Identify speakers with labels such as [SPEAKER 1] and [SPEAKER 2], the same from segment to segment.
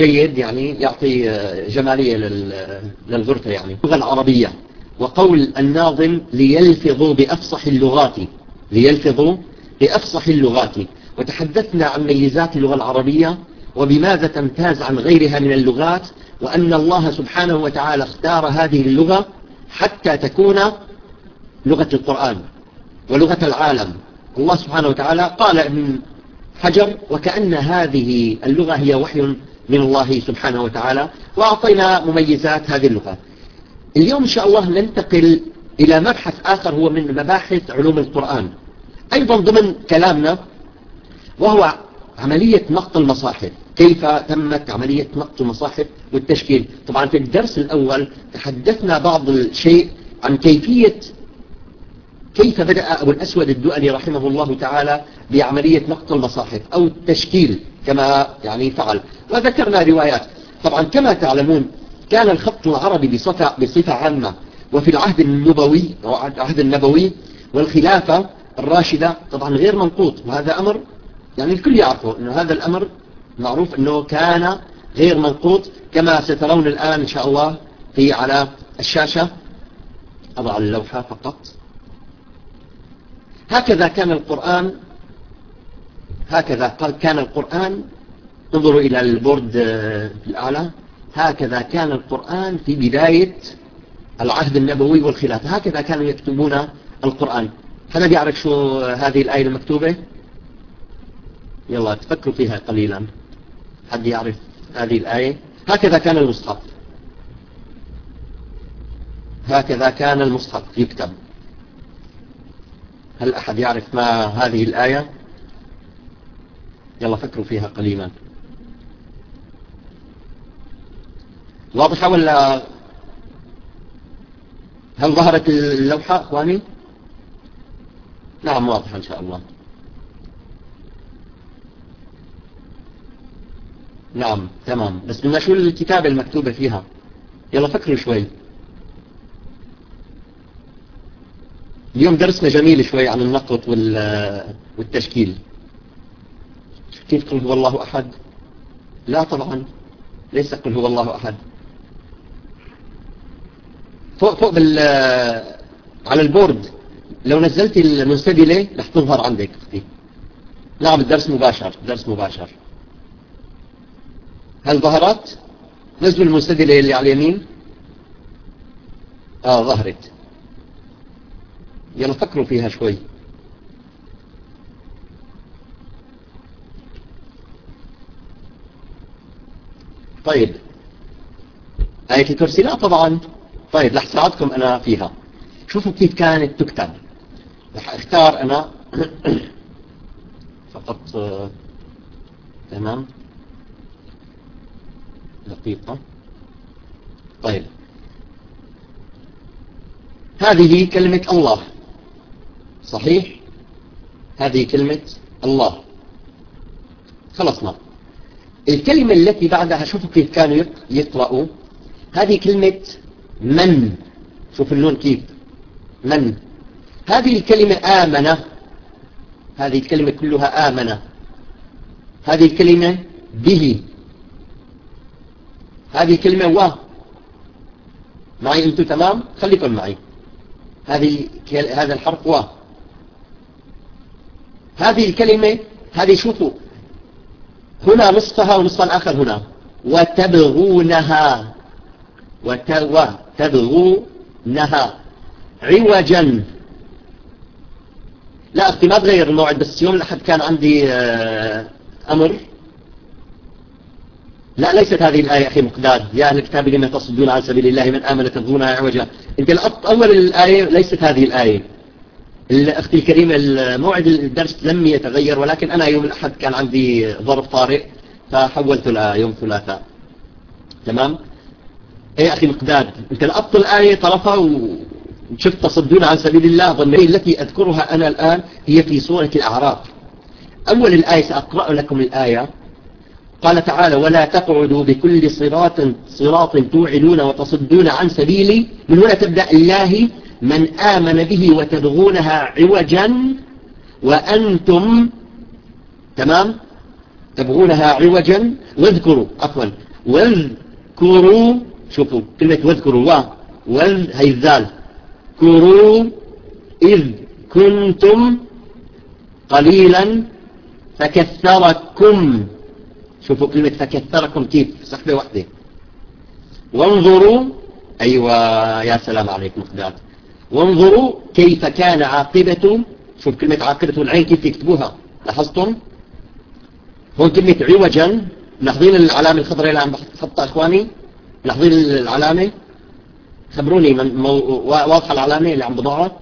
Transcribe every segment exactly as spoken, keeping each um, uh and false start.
[SPEAKER 1] جيد يعني يعطي جمالية للغرفة. يعني اللغة العربية وقول الناظم ليلفظوا بأفصح اللغات ليلفظوا بأفصح اللغات. وتحدثنا عن ميزات اللغة العربية وبماذا تمتاز عن غيرها من اللغات، وأن الله سبحانه وتعالى اختار هذه اللغة حتى تكون لغة القرآن ولغة العالم. الله سبحانه وتعالى قال ابن حجر وكأن هذه اللغة هي وحي من الله سبحانه وتعالى، وأعطينا مميزات هذه اللغة. اليوم إن شاء الله ننتقل إلى مبحث آخر هو من مباحث علوم القرآن أيضا ضمن كلامنا، وهو عملية نقط المصاحف. كيف تمت عملية نقط المصاحف والتشكيل؟ طبعا في الدرس الأول تحدثنا بعض الشيء عن كيفية كيف بدأ أبو الأسود الدؤلي رحمه الله تعالى بعملية نقط المصاحف أو التشكيل كما يعني فعل، وذكرنا روايات. طبعا كما تعلمون كان الخط العربي بصفة, بصفة عامة وفي العهد النبوي أو العهد النبوي والخلافة الراشدة طبعا غير منقوط، وهذا أمر يعني الكل يعرفه أنه هذا الأمر معروف أنه كان غير منقوط كما سترون الآن إن شاء الله في على الشاشة. أضع اللوحة فقط. هكذا كان القرآن هكذا كان القرآن انظروا إلى البورد الأعلى. هكذا كان القرآن في بداية العهد النبوي والخلافة، هكذا كانوا يكتبون القرآن. حدا بيعرف شو هذه الآية المكتوبة؟ يلا تفكروا فيها قليلا. حد يعرف هذه الآية؟ هكذا كان المصحف هكذا كان المصحف يكتب. هل أحد يعرف ما هذه الآية؟ يلا فكروا فيها قليلا. واضحة ولا هل ظهرت اللوحة أخواني؟ نعم واضحة إن شاء الله. نعم تمام، بس بدنا شو الكتابة المكتوبة فيها؟ يلا فكروا شوي. اليوم درسنا جميل شوي عن النقط والتشكيل. كيف قل هو الله أحد؟ لا طبعا ليس قل هو الله أحد. فوق فوق بال على البورد لو نزلت المنسدلة رح تظهر عندك اختي. نعم الدرس مباشر درس مباشر. هل ظهرت؟ نزلوا المنسدلة اللي على اليمين. اه ظهرت. يلا فكروا فيها شوي. طيب آية الكرسي لا طبعا. طيب رح ساعدكم أنا فيها. شوفوا كيف كانت تكتب. رح اختار أنا فقط آه. تمام دقيقة. طيب هذه كلمة الله صحيح، هذه كلمة الله خلصنا. الكلمة التي بعدها شوفوا كيف كانوا يقرأوا. هذه كلمة من، شوف النون كيف من. هذه الكلمة آمنة، هذه الكلمة كلها آمنة. هذه الكلمة به، هذه الكلمة و. معي أنتم تمام؟ خليكم معي. هذه هذا الحرف و. هذه الكلمة هذه شوفوا هنا نصفها ونصف الآخر هنا. وتبغونها وتبغونها عوجا. لا أختي ما تغير الموعد، بس يوم الأحد كان عندي أمر. لا ليست هذه الآية أخي مقداد. يا أهل الكتاب لما تصدون عن سبيل الله من آمن تبغونها عوجا. أنت أول الآية ليست هذه الآية. أختي الكريمة الموعد الدرس لم يتغير، ولكن أنا يوم الأحد كان عندي ظرف طارئ فحولت لها يوم ثلاثاء. تمام؟ إيه أخي مقداد أنت لقطت الآية طرفها وشفت تصدون عن سبيل الله. ظني التي أذكرها أنا الآن هي في سورة الأعراف. أول الآية سأقرأ لكم الآية. قال تعالى ولا تقعدوا بكل صراط صراط توعدون وتصدون عن سبيلي. من هنا تبدأ الله من آمن به وتبغونها عوجا وأنتم تمام تبغونها عوجا واذكروا عفوا واذكروا، شوفوا كلمة واذكروا و واذ هي الذال، كروا إذ كنتم قليلا فكثركم، شوفوا كلمة فكثركم كيف سحبة واحدة. وانظروا، أيوة يا سلام عليك مقداد، وانظروا كيف كان عاقبة، شوف كلمة عاقبة العين كيف يكتبوها، لاحظتم؟ هون كلمة عوجا، لاحظين العلامة الخضراء اللي عم بحطها اخواني؟ لاحظين العلامة؟ خبروني من مو... واضحة العلامة اللي عم بضعها؟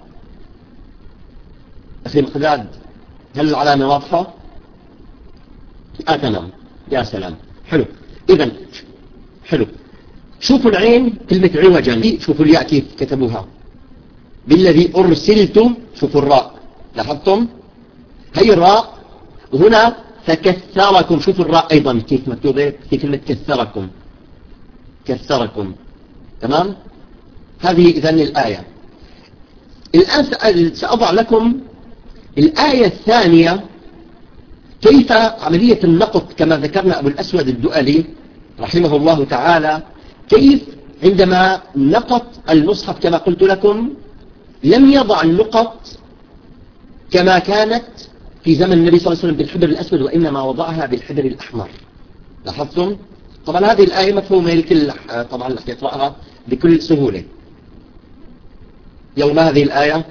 [SPEAKER 1] أخي مقداد هل العلامة واضحة؟ آه تمام، يا سلام، حلو. إذن حلو، شوفوا العين كلمة عوجا، شوفوا الياء كيف كتبوها، بالذي أرسلتم، شوفوا الراء، لاحظتم؟ هي الراء، وهنا فكثركم، شوفوا الراء أيضا كيف مكتوبة في كلمة كثركم، كثركم، تمام؟ هذه إذن الآية. الآن سأضع لكم الآية الثانية، كيف عملية النقط كما ذكرنا أبو الأسود الدؤلي رحمه الله تعالى، كيف عندما نقط المصحف كما قلت لكم لم يضع النقط كما كانت في زمن النبي صلى الله عليه وسلم بالحبر الأسود، وإنما وضعها بالحبر الأحمر. لاحظتم؟ طبعا هذه الآية مفهومة لكل، طبعا اللي يقرأها بكل سهولة. يوم هذه الآية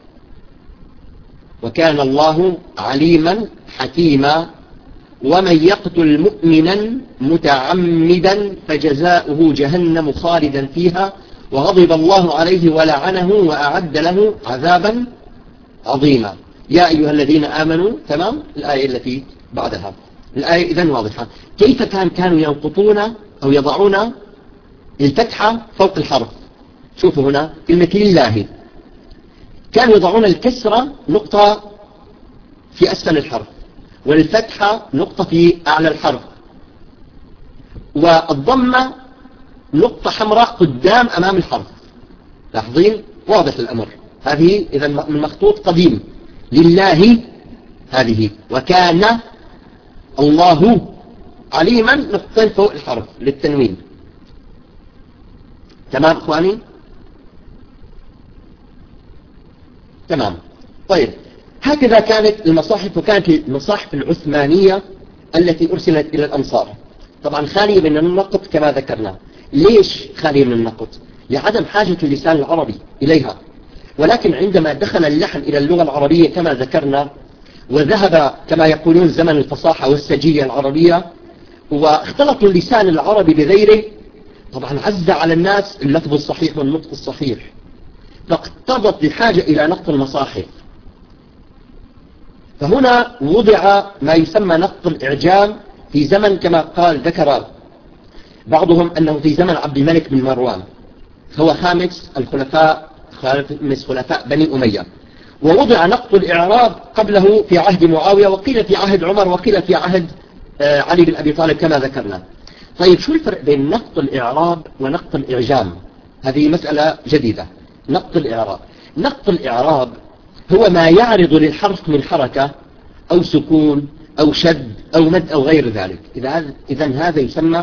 [SPEAKER 1] وكان الله عليما حكيما ومن يقتل مؤمنا متعمدا فجزاؤه جهنم خالدا فيها وغضب الله عليه ولعنه وأعد له عذابا عظيما. يا أيها الذين آمنوا، تمام؟ الآية التي بعدها الآية إذن واضحة. كيف كان كانوا ينقطون أو يضعون الفتحة فوق الحرف؟ شوفوا هنا كلمة لله، كانوا يضعون الكسرة نقطة في أسفل الحرف، والفتحة نقطة في أعلى الحرف، والضمة نقطة حمراء قدام أمام الحرف. لاحظين؟ واضح الأمر. هذه إذا من مخطوط قديم، لله هذه، وكان الله عليما نقطتين فوق الحرف للتنوين. تمام إخواني؟ تمام. طيب هكذا كانت المصاحف، وكانت المصاحف العثمانية التي أرسلت إلى الأمصار طبعا خالية من النقط كما ذكرنا. ليش خالية من النقط؟ لعدم حاجة اللسان العربي إليها. ولكن عندما دخل اللحن إلى اللغة العربية كما ذكرنا، وذهب كما يقولون زمن الفصاحة والسجية العربية، واختلط اللسان العربي بغيره، طبعا عز على الناس اللفظ الصحيح والنطق الصحيح، فاقتضت الحاجة إلى نقط المصاحف. فهنا وضع ما يسمى نقط الإعجام في زمن كما قال ذكر بعضهم أنه في زمن عبد الملك بن مروان، هو خامس الخلفاء، خامس خلفاء بني أمية. ووضع نقط الإعراب قبله في عهد معاوية، وقيل في عهد عمر، وقيل في عهد علي بن أبي طالب كما ذكرنا. طيب شو الفرق بين نقط الإعراب ونقط الإعجام؟ هذه مسألة جديدة. نقط الإعراب، نقط الإعراب هو ما يعرض للحرف من حركة أو سكون أو شد أو مد أو غير ذلك. إذن هذا يسمى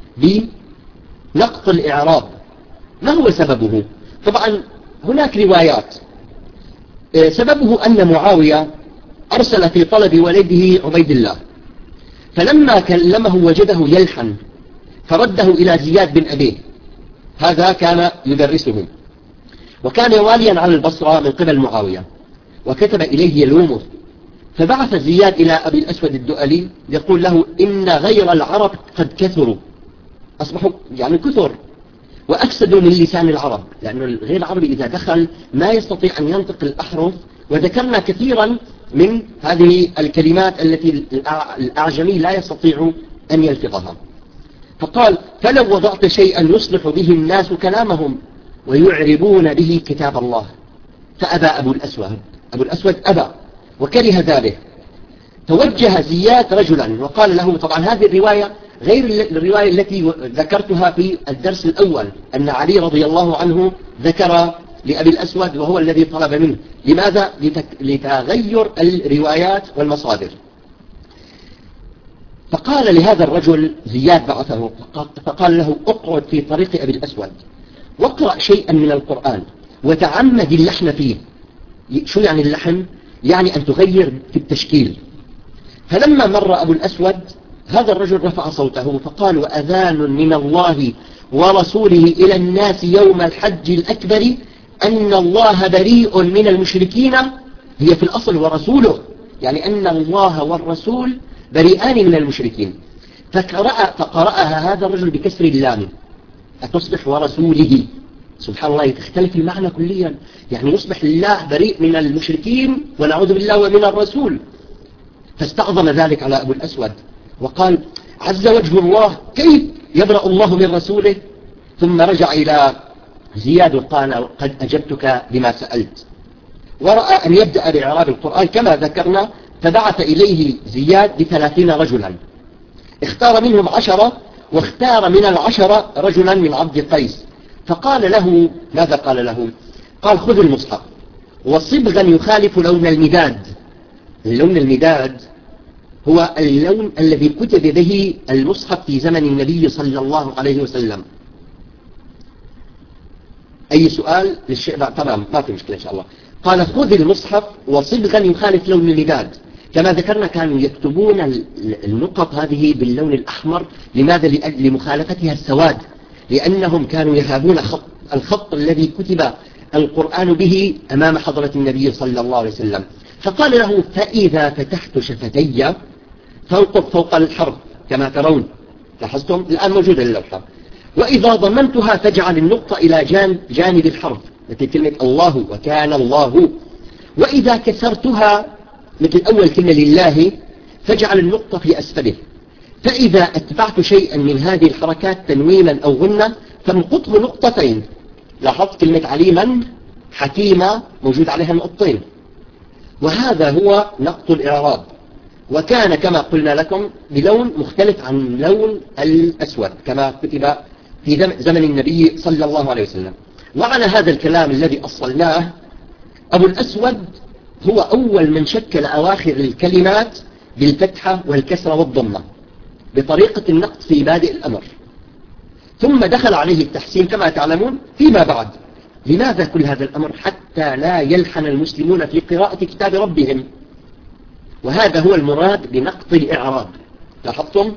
[SPEAKER 1] بنقط الإعراب. ما هو سببه؟ طبعا هناك روايات. سببه أن معاوية أرسل في طلب ولده عبيد الله، فلما كلمه وجده يلحن فرده إلى زياد بن أبيه، هذا كان يدرسه، وكان واليا على البصرة من قبل معاوية، وكتب إليه يلومه، فبعث زياد إلى أبي الأسود الدؤلي يقول له إن غير العرب قد كثروا، أصبحوا يعني كثر وأفسدوا من لسان العرب، لأن الغير العربي إذا دخل ما يستطيع أن ينطق الأحرف. وذكرنا كثيرا من هذه الكلمات التي الأعجمي لا يستطيع أن يلفظها. فقال فلو وضعت شيئا يصلح به الناس كلامهم ويعربون به كتاب الله. فأبى أبو الأسود، أبو الأسود أبى وكره ذلك. توجه زياد رجلا وقال له، طبعا هذه الرواية غير الرواية التي ذكرتها في الدرس الأول، أن علي رضي الله عنه ذكر لأبي الأسود وهو الذي طلب منه. لماذا؟ لتغير الروايات والمصادر. فقال لهذا الرجل زياد بعثه فقال له اقعد في طريق أبي الأسود واقرأ شيئا من القرآن وتعمد اللحن فيه. شو يعني اللحن؟ يعني أن تغير في التشكيل. فلما مر أبو الأسود هذا الرجل رفع صوته فقال وأذان من الله ورسوله إلى الناس يوم الحج الأكبر أن الله بريء من المشركين. هي في الأصل ورسوله، يعني أن الله والرسول بريئان من المشركين. فقرأ فقرأها هذا الرجل بكسر اللام أتصبح ورسوله. سبحان الله، تختلف المعنى كليا، يعني يصبح الله بريء من المشركين ونعوذ بالله ومن الرسول. فاستعظم ذلك على أبو الأسود وقال عز وجه الله كيف يبرأ الله من رسوله؟ ثم رجع إلى زياد وقال قد أجبتك بما سألت. ورأى أن يبدأ بإعراب القرآن كما ذكرنا، فبعث إليه زياد بثلاثين رجلا، اختار منهم عشرة واختار من العشرة رجلا من عبد قيس. فقال له ماذا قال له؟ قال خذ المصحف وصبغا يخالف لون المداد. اللون المداد هو اللون الذي كتب به المصحف في زمن النبي صلى الله عليه وسلم. أي سؤال للشيء؟ تمام، ما في مشكلة إن شاء الله. قال خذ المصحف وصبغا يخالف لون المداد. كما ذكرنا كانوا يكتبون النقط هذه باللون الأحمر. لماذا؟ لمخالفتها السواد، لأنهم كانوا يهابون خط الخط الذي كتب القرآن به أمام حضرة النبي صلى الله عليه وسلم. فقال له فإذا فتحت شفتي فانقض فوق الحرف كما ترون، لاحظتم الآن موجودة اللوحة، وإذا ضمنتها فاجعل النقطة إلى جانب, جانب الحرف مثل كلمة الله وكان الله، وإذا كسرتها مثل أول كلمة لله فاجعل النقطة في أسفله، فإذا أتبعت شيئا من هذه الحركات تنوينا أو غنة فانقطه نقطتين. لاحظت كلمة عليما حكيمة موجود عليها نقطتين، وهذا هو نقط الإعراب. وكان كما قلنا لكم بلون مختلف عن لون الأسود كما كتب في زمن النبي صلى الله عليه وسلم. وعلى هذا الكلام الذي أصلناه أبو الأسود هو أول من شكل أواخر الكلمات بالفتحة والكسرة والضمة بطريقة النقط في بادئ الأمر، ثم دخل عليه التحسين كما تعلمون فيما بعد. لماذا كل هذا الأمر؟ حتى لا يلحن المسلمون في قراءة كتاب ربهم، وهذا هو المراد بنقط الإعراب. لاحظتم؟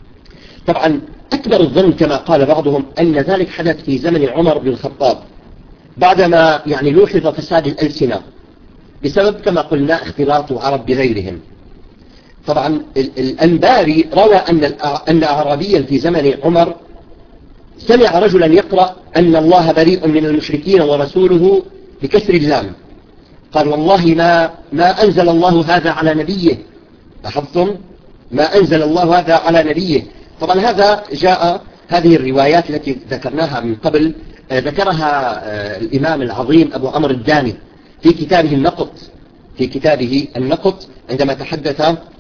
[SPEAKER 1] طبعا أكبر الظن كما قال بعضهم أن ذلك حدث في زمن عمر بن الخطاب بعدما يعني لوحظ فساد الألسنة بسبب كما قلنا اختلاط العرب بغيرهم. طبعا الأنباري روى أن أن أعرابيا في زمن عمر سمع رجلا يقرأ أن الله بريء من المشركين ورسوله بكسر اللام، قال والله ما ما أنزل الله هذا على نبيه. لاحظتم؟ ما أنزل الله هذا على نبيه. طبعا هذا جاء هذه الروايات التي ذكرناها من قبل ذكرها الإمام العظيم أبو عمرو الداني في كتابه النقط في كتابه النقط عندما تحدث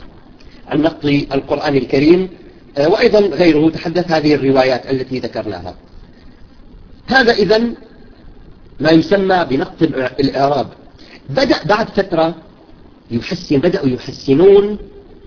[SPEAKER 1] عن نقط القرآن الكريم، وأيضا غيره تحدث هذه الروايات التي ذكرناها. هذا إذن ما يسمى بنقط الإعراب. بدأ بعد فترة يحسن بدأوا يحسنون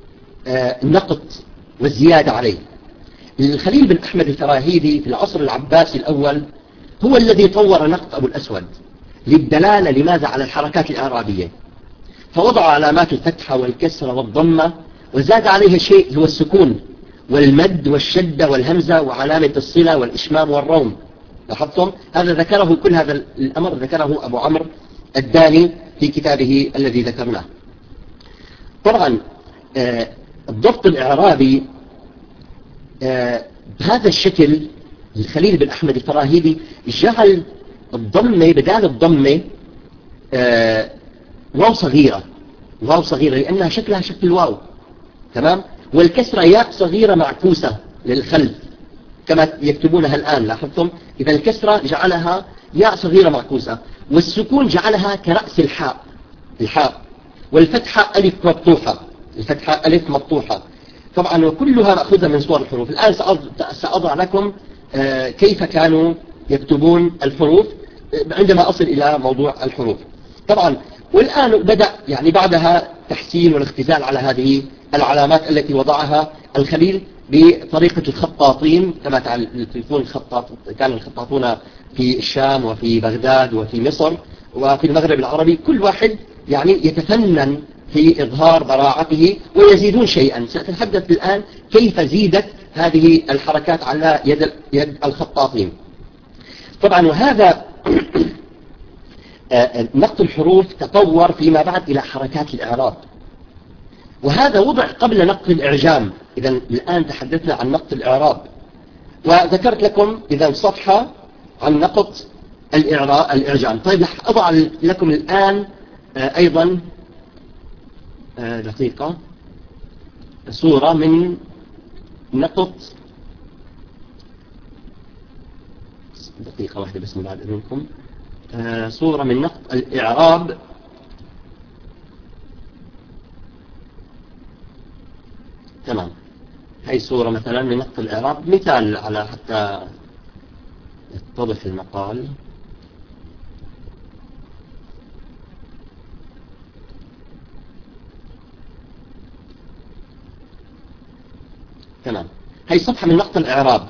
[SPEAKER 1] النقط والزيادة عليه. الخليل بن أحمد الفراهيدي في العصر العباسي الأول هو الذي طور نقط أبو الأسود للدلالة لماذا على الحركات الإعرابية، فوضع علامات الفتحة والكسرة والضمة، وزاد عليها شيء هو السكون والمد والشدة والهمزة وعلامة الصلة والإشمام والروم. لاحظتم؟ هذا ذكره كل هذا الأمر ذكره أبو عمرو الداني في كتابه الذي ذكرناه. طبعا آه الضبط الإعرابي آه بهذا الشكل الخليل بن أحمد الفراهيدي جعل الضمة بدال الضمة آه واو صغيرة واو صغيرة لأنها شكلها شكل واو، تمام، والكسرة ياء صغيرة معكوسة للخلف كما يكتبونها الآن. لاحظتم؟ إذا الكسرة جعلها ياء صغيرة معكوسة، والسكون جعلها كرأس الحاء الحاء والفتحة ألف مفتوحة الفتحة ألف مفتوحة. طبعا وكلها مأخوذة من صور الحروف. الآن سأضع لكم كيف كانوا يكتبون الحروف عندما أصل إلى موضوع الحروف. طبعا والآن بدأ يعني بعدها تحسين والاختزال على هذه العلامات التي وضعها الخليل بطريقة الخطاطين كما تعرفون الخطاط كان الخطاطون في الشام وفي بغداد وفي مصر وفي المغرب العربي، كل واحد يعني يتفنن في إظهار براعته ويزيدون شيئا. سأتحدث الآن كيف زيدت هذه الحركات على يد يد الخطاطين. طبعا وهذا نقط الحروف تطور فيما بعد إلى حركات الإعراب، وهذا وضع قبل نقط الإعجام. إذا الآن تحدثنا عن نقط الإعراب، وذكرت لكم إذا صفحة عن نقط الإعجام. طيب أضع لكم الآن أيضا دقيقة صورة من نقط دقيقة واحدة بس من بعد إذنكم صورة من نقط الإعراب. تمام، هاي صورة مثلا من نقط الإعراب، مثال على حتى يتضح المقال. تمام، هاي صفحة من نقط الإعراب.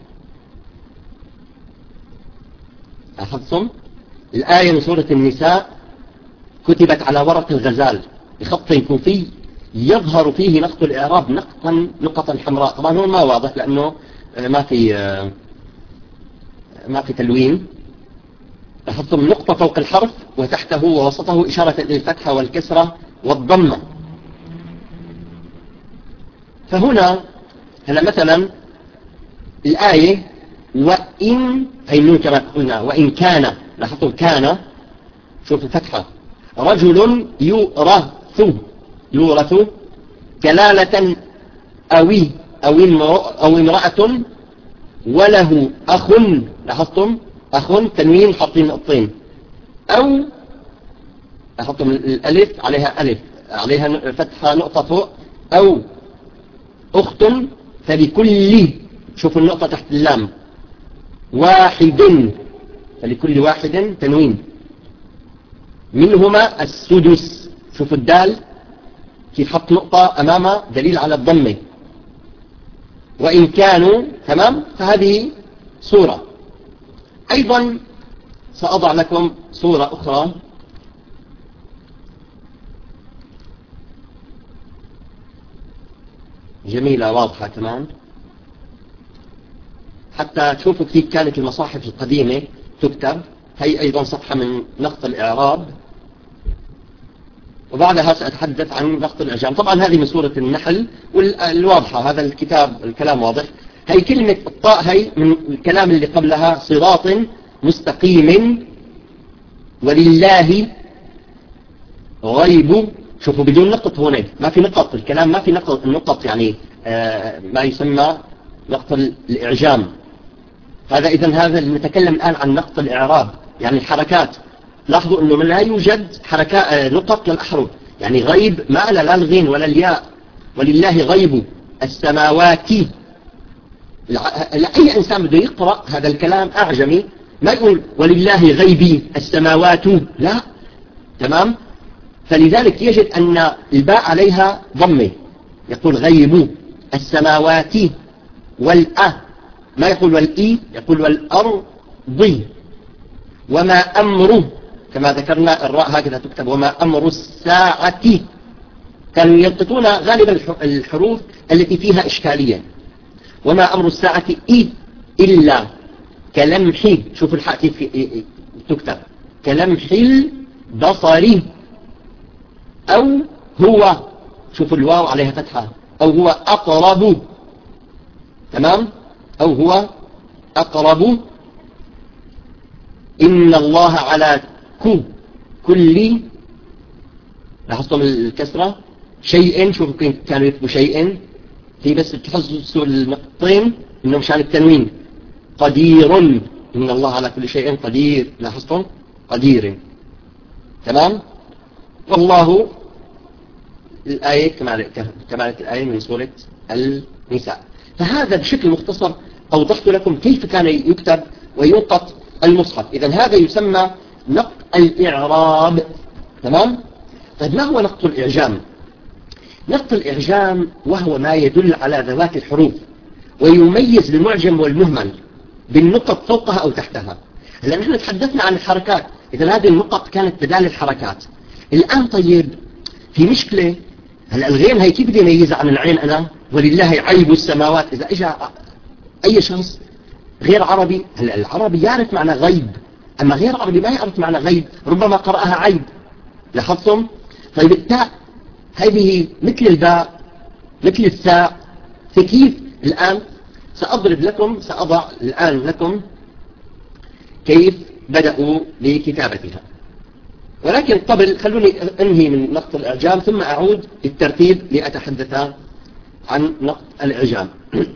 [SPEAKER 1] لاحظتم الآية من سورة النساء كتبت على ورق الغزال بخط كوفي يظهر فيه نقط الإعراب نقطا نقطا حمراء. طبعا هو ما واضح لأنه ما في ما في تلوين. لاحظتم نقطة فوق الحرف وتحته ووسطه إشارة للفتحة والكسرة والضمة. فهنا هلا مثلا الآية وإن هي النون كما قلنا وإن كان، لاحظتم كان شوف الفتحة، رجل يورث يورث كلالة أوي أو أو امرأة وله أخ، لاحظتم أخ تنوين حاطين نقطتين، أو لاحظتم الألف عليها ألف عليها فتحة نقطة فوق، أو أخت فلكل شوفوا النقطة تحت اللام واحد فلكل واحد تنوين منهما السدس. شوفوا الدال كيف حط نقطة أمامها دليل على الضمة. وإن كانوا تمام. فهذه صورة. أيضا سأضع لكم صورة أخرى جميلة واضحة كمان حتى تشوفوا كيف كانت المصاحف القديمة تكتب. هي أيضا صفحة من نقط الإعراب، وبعدها سأتحدث عن نقط الإعجام. طبعا هذه من سورة النحل والواضحة، هذا الكتاب الكلام واضح. هي كلمة الطاء هي من الكلام اللي قبلها صراط مستقيم ولله غيب. شوفوا بدون نقط هنا ما في نقط، الكلام ما في نقط النقط يعني آه ما يسمى نقط الإعجام. هذا إذن هذا نتكلم الآن عن نقط الإعراب يعني الحركات. لاحظوا أنه لا يوجد حركات نقط للأحرف، يعني غيب ما لا لا الغين ولا الياء. ولله غيب السماوات. لأي إنسان بده يقرأ هذا الكلام أعجمي ما يقول ولله غيبي السماوات، لا. تمام. فلذلك يجد أن الباء عليها ضمة، يقول غيب السماوات والأ، ما يقول والإي، يقول والأرض. وما أمره كما ذكرنا الراء هكذا تكتب وما أمر الساعة. كانوا ينطقون غالبا الحروف التي فيها إشكالية. وما أمر الساعة إي إلا كلمح، شوفوا الحاء كيف تكتب كلمح البصر. أو هو شوفوا الواو عليها فتحة، أو هو أقرب. تمام. أو هو أقرب. إن الله على كل، لاحظتم الكسرة شيء، شوفوا كانوا يكتبوا شيء في بس تحسوا النقطين إنه مشان التنوين. قدير، إن الله على كل شيء قدير، لاحظتم قدير. تمام. والله الآية كما الآية من سورة النساء. فهذا بشكل مختصر أوضحت لكم كيف كان يكتب وينقط المصحف. إذن هذا يسمى نقط الإعراب. تمام. طيب ما هو نقط الإعجام؟ نقط الإعجام وهو ما يدل على ذوات الحروف ويميز المعجم والمهمل بالنقط فوقها أو تحتها. هلا نحن تحدثنا عن الحركات، إذا هذه النقط كانت بدال الحركات. الآن طيب في مشكلة، هلا الغين هي كيف بدي أميزها عن العين أنا؟ ولله عيب السماوات. إذا إجا أي شخص غير عربي، هلا العربي يعرف معنى غيب، أما غير عربي ما يعرف معنى غيب، ربما قرأها عيب. لاحظتم؟ طيب التاء هذه مثل الباء مثل الثاء، فكيف الآن سأضرب لكم، سأضع الآن لكم كيف بدأوا بكتابتها. ولكن قبل خلوني أنهي من نقط الإعجام ثم أعود بالترتيب لأتحدث عن نقط الإعجام.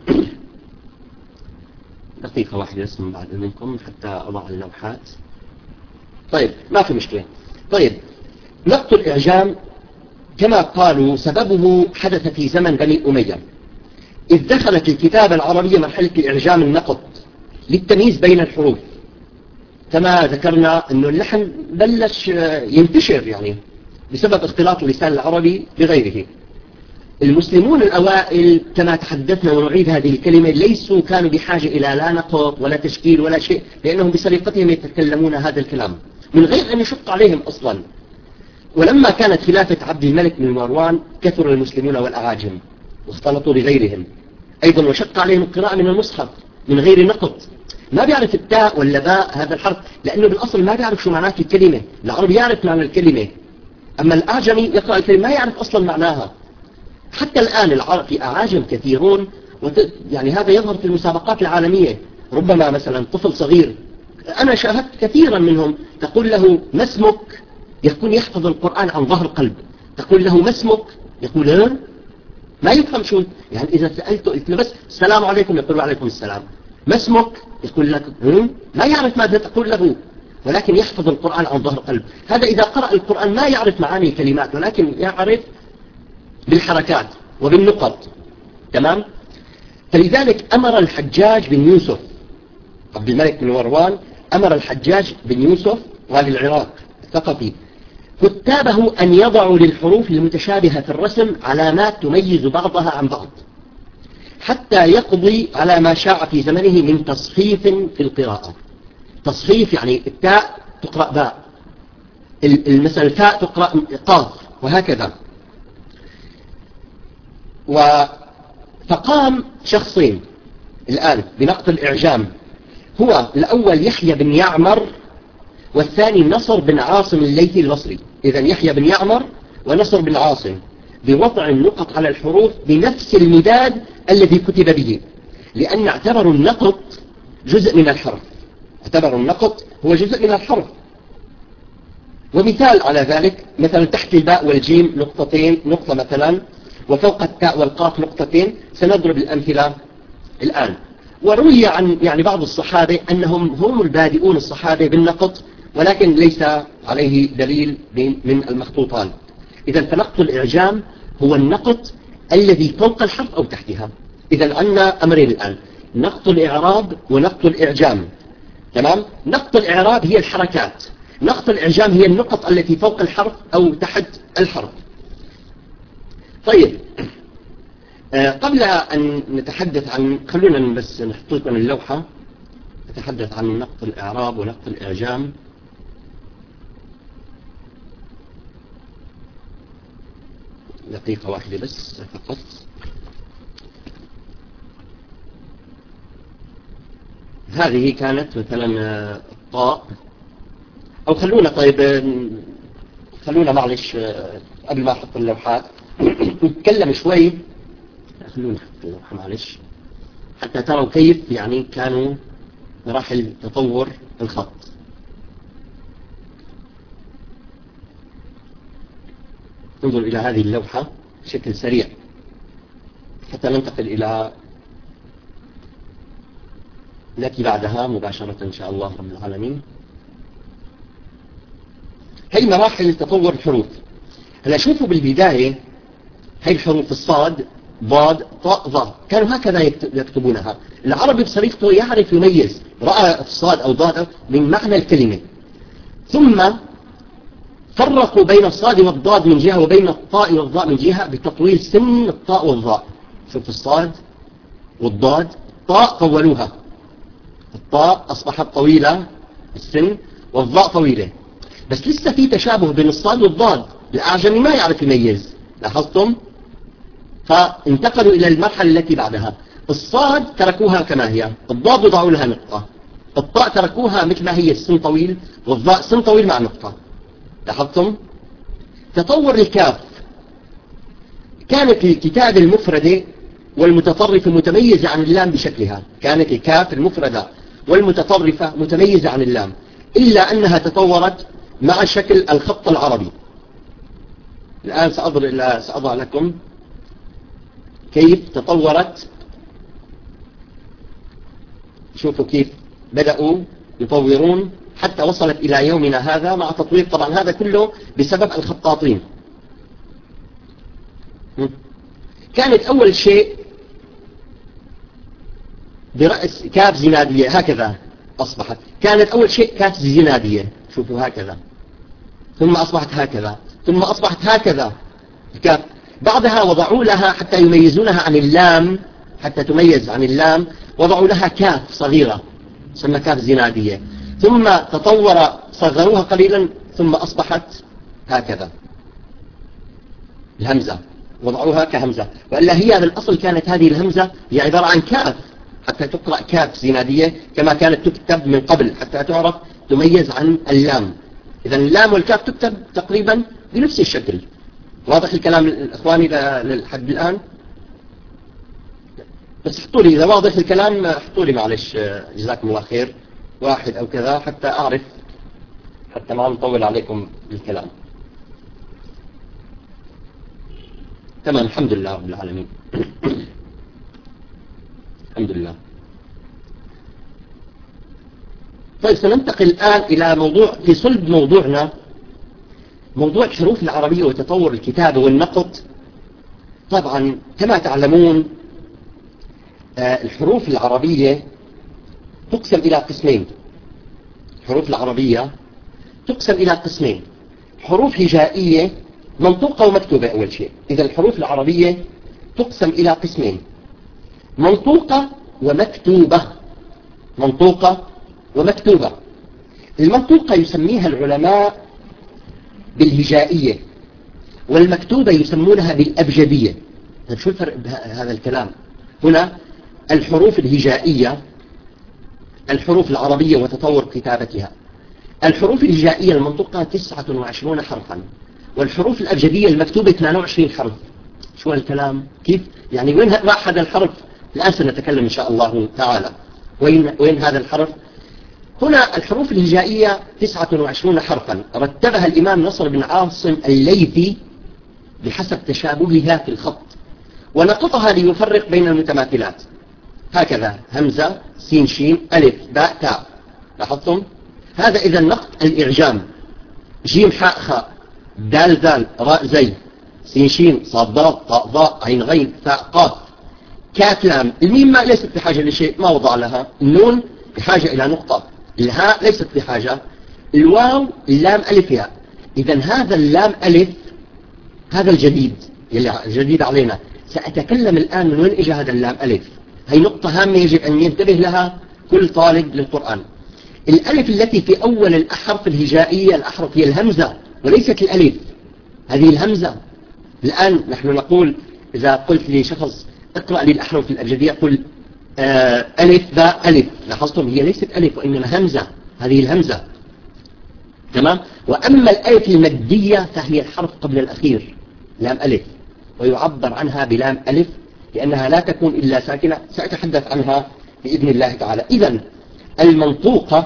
[SPEAKER 1] دقيقة واحدة بس من بعد منكم حتى أضع اللوحات. طيب ما في مشكلة. طيب نقط الإعجام كما قالوا سببه حدث في زمن بني أمية، إذ دخلت الكتابة العربية مرحلة الإعجام النقط للتمييز بين الحروف. كما ذكرنا أنه اللحن بلش ينتشر يعني بسبب اختلاط اللسان العربي بغيره. المسلمون الأوائل كما تحدثنا ونعيد هذه الكلمة ليسوا كانوا بحاجة إلى لا نقط ولا تشكيل ولا شيء، لأنهم بسليقتهم يتكلمون هذا الكلام من غير أن يشق عليهم أصلا. ولما كانت خلافة عبد الملك بن مروان كثر المسلمون والأعاجم واختلطوا بغيرهم أيضا، وشق عليهم القراءة من المصحف من غير نقط. ما بيعرف التاء ولا باء هذا الحرف، لأنه بالأصل ما بيعرف شو معناه الكلمة. العربي يعرف معنى الكلمة، أما الأعجمي يقرأ الكلمة ما يعرف أصلا معناها. حتى الآن العرب في أعاجم كثيرون، يعني هذا يظهر في المسابقات العالمية. ربما مثلا طفل صغير أنا شاهدت كثيرا منهم تقول له ما اسمك، يكون يحفظ القرآن عن ظهر قلب. تقول له ما اسمك، يقول ها ما يفهم شو يعني. إذا سألته قلت له بس السلام عليكم، يقول عليكم السلام. ما اسمك، يقول لك هم؟ ما يعرف ماذا تقول له، ولكن يحفظ القرآن عن ظهر قلب. هذا إذا قرأ القرآن ما يعرف معاني الكلمات، ولكن يعرف بالحركات وبالنقط. تمام. فلذلك أمر الحجاج بن يوسف عبد الملك بن مروان، أمر الحجاج بن يوسف والي العراق الثقفي كتابه أن يضعوا للحروف المتشابهة في الرسم علامات تميز بعضها عن بعض، حتى يقضي على ما شاع في زمنه من تصحيف في القراءة. تصحيف يعني التاء تقرأ باء، المثل التاء تقرأ قاف، وهكذا. فقام شخصين الآن بنقط الإعجام، هو الأول يحيى بن يعمر والثاني نصر بن عاصم الليثي البصري. إذا يحيى بن يعمر ونصر بن عاصم بوضع النقط على الحروف بنفس المداد الذي كتب به، لأن اعتبروا النقط جزء من الحرف، اعتبروا النقط هو جزء من الحرف. ومثال على ذلك مثلا تحت الباء والجيم نقطتين، نقطة مثلا، وفوق التاء والقاف نقطتين. سنضرب الأمثلة الآن. وروي عن يعني بعض الصحابة أنهم هم البادئون الصحابة بالنقط، ولكن ليس عليه دليل من المخطوطات. إذا فنقط الإعجام هو النقط الذي فوق الحرف أو تحتها. إذا عندنا أمرين الآن، نقط الإعراب ونقط الإعجام. تمام. نقط الإعراب هي الحركات، نقط الإعجام هي النقط التي فوق الحرف أو تحت الحرف. طيب آه قبل أن نتحدث عن، خلونا بس نحط لكم اللوحة نتحدث عن نقط الإعراب ونقط الإعجام. دقيقة واحدة بس فقط. هذه كانت مثلا الطاء، أو خلونا طيب خلونا معلش قبل ما أحط اللوحات نتكلم شوي. خلونا نحط اللوحة معلش حتى تروا كيف يعني كانوا مراحل تطور الخط. انظر إلى هذه اللوحة بشكل سريع حتى ننتقل إلى التي بعدها مباشرة إن شاء الله رب العالمين. هي مراحل تطور الحروف. هلا شوفوا بالبداية هي الحروف الصاد ضاد طاء ظا، كانوا هكذا يكتبونها. العربي بصريحته يعرف يميز رأى الصاد أو ضاد من معنى الكلمة. ثم فرقوا بين الصاد والضاد من جهة وبين الطاء والضاء من جهة بتطويل سن الطاء والضاء. شوف الصاد والضاد، الطاء طولوها، الطاء أصبحت طويلة السن والضاء طويلة، بس لسه في تشابه بين الصاد والضاد، الأعجمي ما يعرف يميز، لاحظتم؟ فانتقلوا إلى المرحلة التي بعدها. الصاد تركوها كما هي، الضاد وضعوا لها نقطة، الطاء تركوها مثل ما هي السن طويل، والضاء سن طويل مع نقطة. لاحظتم؟ تطور الكاف، كانت الكتابة المفردة والمتطرفة متميزة عن اللام بشكلها، كانت الكاف المفردة والمتطرفة متميزة عن اللام، إلا أنها تطورت مع شكل الخط العربي. الآن سأضع لكم كيف تطورت. شوفوا كيف بدأوا يطورون حتى وصلت إلى يومنا هذا مع تطوير، طبعا هذا كله بسبب الخطاطين. كانت أول شيء برأس كاف زنادية هكذا أصبحت، كانت أول شيء كاف زنادية، شوفوا هكذا، ثم أصبحت هكذا، ثم أصبحت هكذا الكاف. بعدها وضعوا لها حتى يميزونها عن اللام، حتى تميز عن اللام وضعوا لها كاف صغيرة تسمى كاف زنادية، ثم تطور صغروها قليلا ثم أصبحت هكذا الهمزة، وضعوها كهمزة، وإلا هي بالأصل كانت هذه الهمزة هي عبارة عن كاف حتى تقرأ كاف زنادية كما كانت تكتب من قبل حتى تعرف تميز عن اللام. إذا اللام والكاف تكتب تقريبا بنفس الشكل. واضح الكلام إخواني لحد الآن؟ بس حطوا لي إذا واضح الكلام، حطوا لي معلش جزاكم الله خير واحد أو كذا حتى أعرف، حتى ما نطول عليكم بالكلام. تمام، الحمد لله رب العالمين. الحمد لله. طيب سننتقل الآن إلى موضوع في صلب موضوعنا، موضوع الحروف العربية وتطور الكتابة والنقط. طبعا كما تعلمون الحروف العربية تقسم إلى قسمين. الحروف العربية تقسم إلى قسمين، حروف هجائية منطوقة ومكتوبة. أول شيء إذا الحروف العربية تقسم إلى قسمين، منطوقة ومكتوبة. منطوقة ومكتوبة. المنطوقة يسميها العلماء بالهجائية، والمكتوبة يسمونها بالأبجدية. طيب شو الفرق بهذا الكلام؟ هنا الحروف الهجائية الحروف العربية وتطور كتابتها. الحروف الهجائية المنطوقة تسعة وعشرون حرفا، والحروف الأبجدية المكتوبة ثمانية وعشرين حرف. شو الكلام؟ كيف؟ يعني وين راح هذا الحرف؟ الآن سنتكلم إن شاء الله تعالى وين, وين هذا الحرف. هنا الحروف الهجائية تسعة وعشرون حرفا، رتبها الإمام نصر بن عاصم الليثي بحسب تشابهها في الخط، ونقطها ليفرق بين المتماثلات. هكذا همزة سين شين ألف باء تاء. لاحظتم؟ هذا إذا نقط الإعجام. جيم حاء خاء دال ذال راء زي سين شين صاد ضاد طاء ضاء عين غين ثاء قاف كاف لام. الميم ما ليست بحاجة لشيء ما وضع لها. النون بحاجة إلى نقطة. الهاء ليست بحاجة. الواو اللام ألف ياء. إذا هذا اللام ألف هذا الجديد الجديد علينا. سأتكلم الآن من وين إجا هذا اللام ألف. هي نقطة هامة يجب أن ينتبه لها كل طالب للقرآن. الألف التي في أول الأحرف الهجائية الأحرف هي الهمزة وليست الألف. هذه الهمزة. الآن نحن نقول إذا قلت لشخص اقرأ لي الأحرف الأبجدية قل آه ألف باء ألف. لاحظتم هي ليست ألف وإنما همزة. هذه الهمزة. تمام. وأما الألف المادية فهي الحرف قبل الأخير لام ألف، ويعبر عنها بلام ألف لأنها لا تكون إلا ساكنة. سأتحدث عنها بإذن الله تعالى. إذن المنطوقة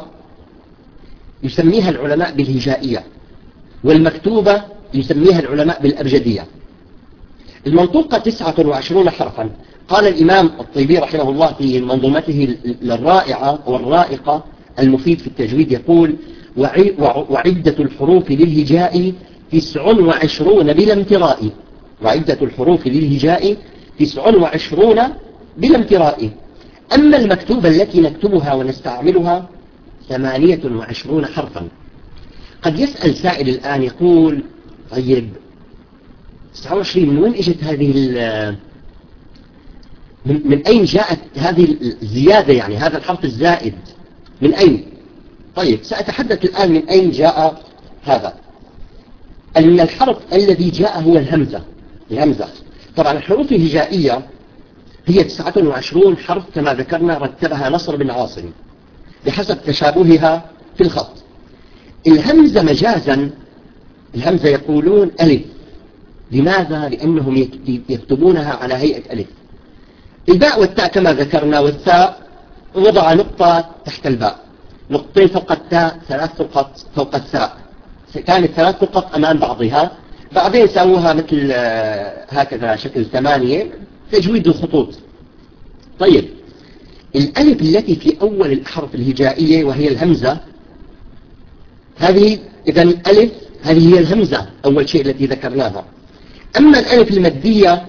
[SPEAKER 1] يسميها العلماء بالهجائية، والمكتوبة يسميها العلماء بالأبجدية. المنطوقة تسعة وعشرون حرفا. قال الإمام الطيبي رحمه الله في منظومته الرائعة والرائقة المفيد في التجويد يقول: وعدة الحروف للهجاء تسع وعشرون بلا امتراء. وعدة الحروف للهجاء تسع وعشرون بلا امتراء. أما المكتوبة التي نكتبها ونستعملها ثمانية وعشرون حرفا. قد يسأل سائل الآن يقول طيب تسعة وعشرين من وين اجت هذه من, من أين جاءت هذه الزيادة، يعني هذا الحرف الزائد من أين؟ طيب سأتحدث الآن من أين جاء هذا. أن الحرف الذي جاء هو الهمزة. الهمزة طبعا الحروف الهجائية هي تسعة وعشرون حرف كما ذكرنا، رتبها نصر بن عاصم بحسب تشابهها في الخط. الهمزة مجازا، الهمزة يقولون ألف. لماذا؟ لأنهم يكتبونها على هيئة ألف. الباء والتاء كما ذكرنا، والثاء وضع نقطة تحت الباء، نقطتين فوق التاء، ثلاث نقط فوق الثاء، كانت ثلاث نقط أمام بعضها، بعدين سووها مثل هكذا شكل ثمانية، تجويد الخطوط. طيب الألف التي في أول الأحرف الهجائية وهي الهمزة، هذه إذا الألف هذه هي الهمزة أول شيء التي ذكرناها. أما الألف المادية،